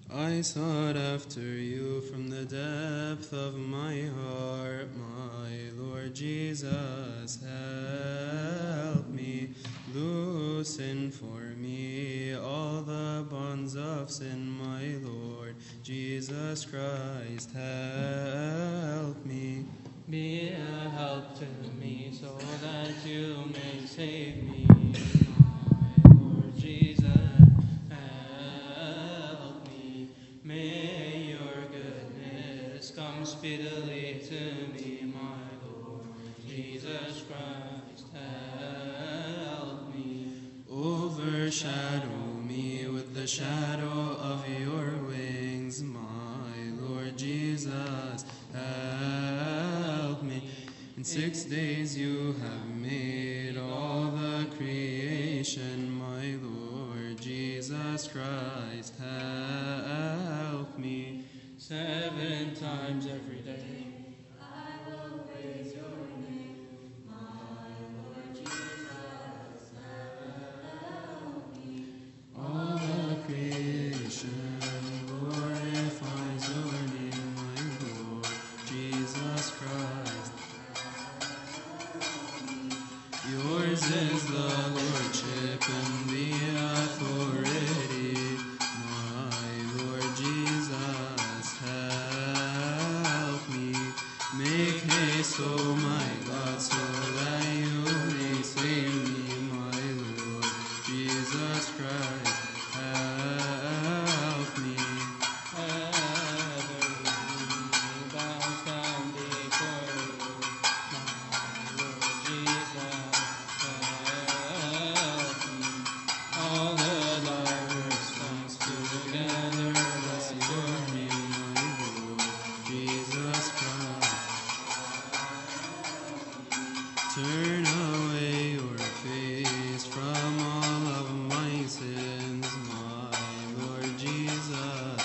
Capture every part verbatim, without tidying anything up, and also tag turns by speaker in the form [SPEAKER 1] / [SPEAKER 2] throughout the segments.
[SPEAKER 1] I sought after you from the depth of my heart, my Lord Jesus, help me. Loosen for me all the bonds of sin, my Lord Jesus Christ, help me.
[SPEAKER 2] Be a help to me so that you may save me, my Lord Jesus, help me. May your goodness come speedily to me, my Lord Jesus Christ, help me.
[SPEAKER 1] Overshadow me with the shadow of your wings, my Lord Jesus, help me. In six days you have made all the creation, my Lord Jesus Christ, help me.
[SPEAKER 2] Seven times every day
[SPEAKER 1] All the creation glorifies your name, my Lord Jesus Christ. Yours is the lordship and the authority, my Lord Jesus, help me. Make haste, O my God, so that you may save me, my Lord Jesus Christ, help me.
[SPEAKER 2] Heaven bows down before you, my Lord Jesus, help me. All the diverse tongues together bless your name,
[SPEAKER 1] my Lord Jesus Christ. Turn away your face from all of my sins, my Lord Jesus,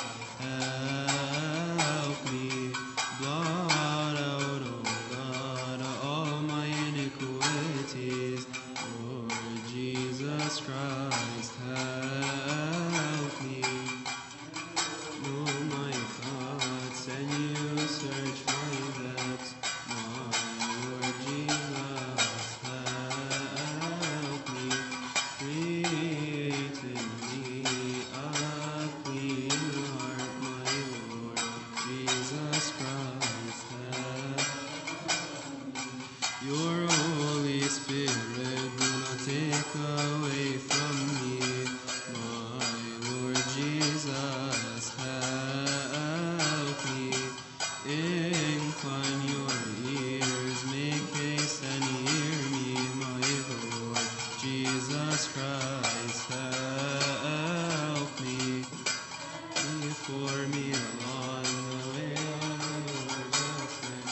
[SPEAKER 1] help me. Blot out, O God, all my iniquities, Lord Jesus Christ, help me. Know my thoughts and you search my depths, my Lord Jesus, help me. Create in me a clean heart, my Lord Jesus Christ, help. Your Holy Spirit do not take away from me, my Lord Jesus, help me. Incline your ears, make haste and hear me, my Lord Jesus Christ, help me. Before me along the way of your justice.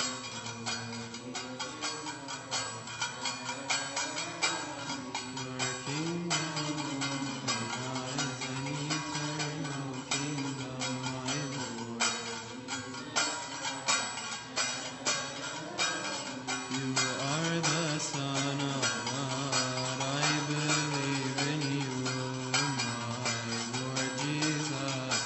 [SPEAKER 1] Your kingdom is an eternal kingdom, my Lord. You are the Son of God. I believe in you, my Lord Jesus.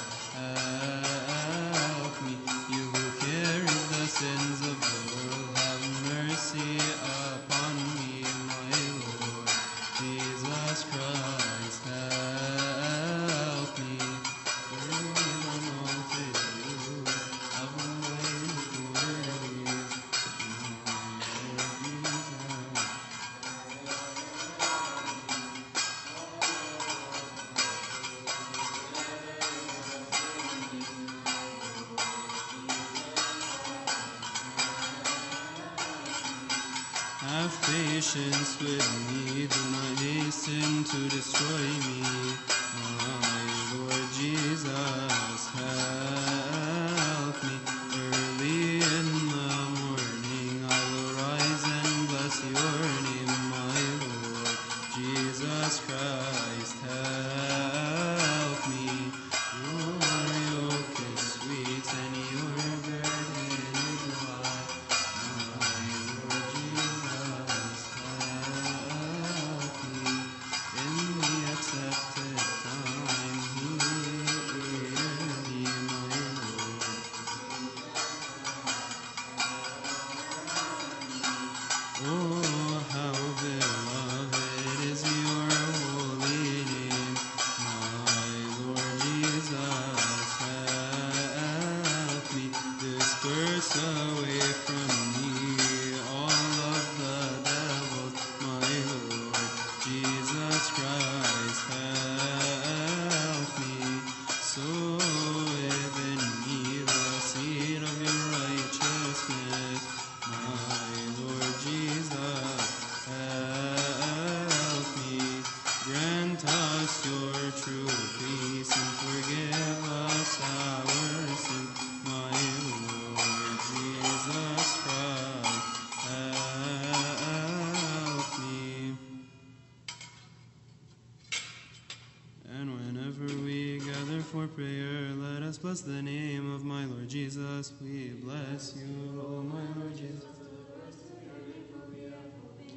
[SPEAKER 1] Help me. You who carries the sins of the world, have mercy upon me, my Lord Jesus Christ. Help me. Bring the multitude of my iniquities, have patience with me, do not hasten to destroy me, my Lord Jesus, help me. Early in the morning I will rise and bless your name, my Lord Jesus Christ, help me. Your yoke is sweet and your burden is light, my Lord Jesus, help me. In the accepted for prayer. Let us bless the name of my Lord Jesus. We bless you, O my Lord Jesus,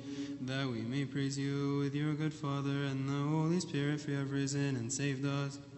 [SPEAKER 1] that we may praise you with your good Father and the Holy Spirit, for you have risen and saved us.